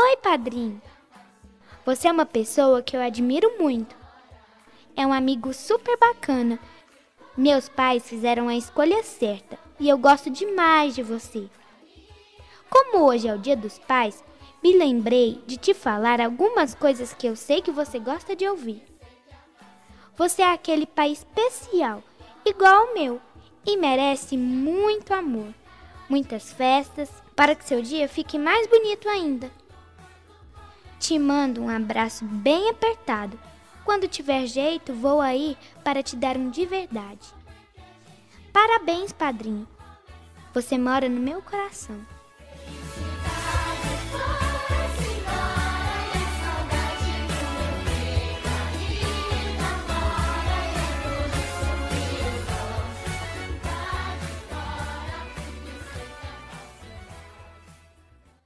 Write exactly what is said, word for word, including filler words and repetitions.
Oi, padrinho. Você é uma pessoa que eu admiro muito. É um amigo super bacana. Meus pais fizeram a escolha certa e eu gosto demais de você. Como hoje é o Dia dos Pais, me lembrei de te falar algumas coisas que eu sei que você gosta de ouvir. Você é aquele pai especial, igual ao meu, e merece muito amor, muitas festas, para que seu dia fique mais bonito ainda. Te mando um abraço bem apertado. Quando tiver jeito, vou aí para te dar um de verdade. Parabéns, padrinho. Você mora no meu coração.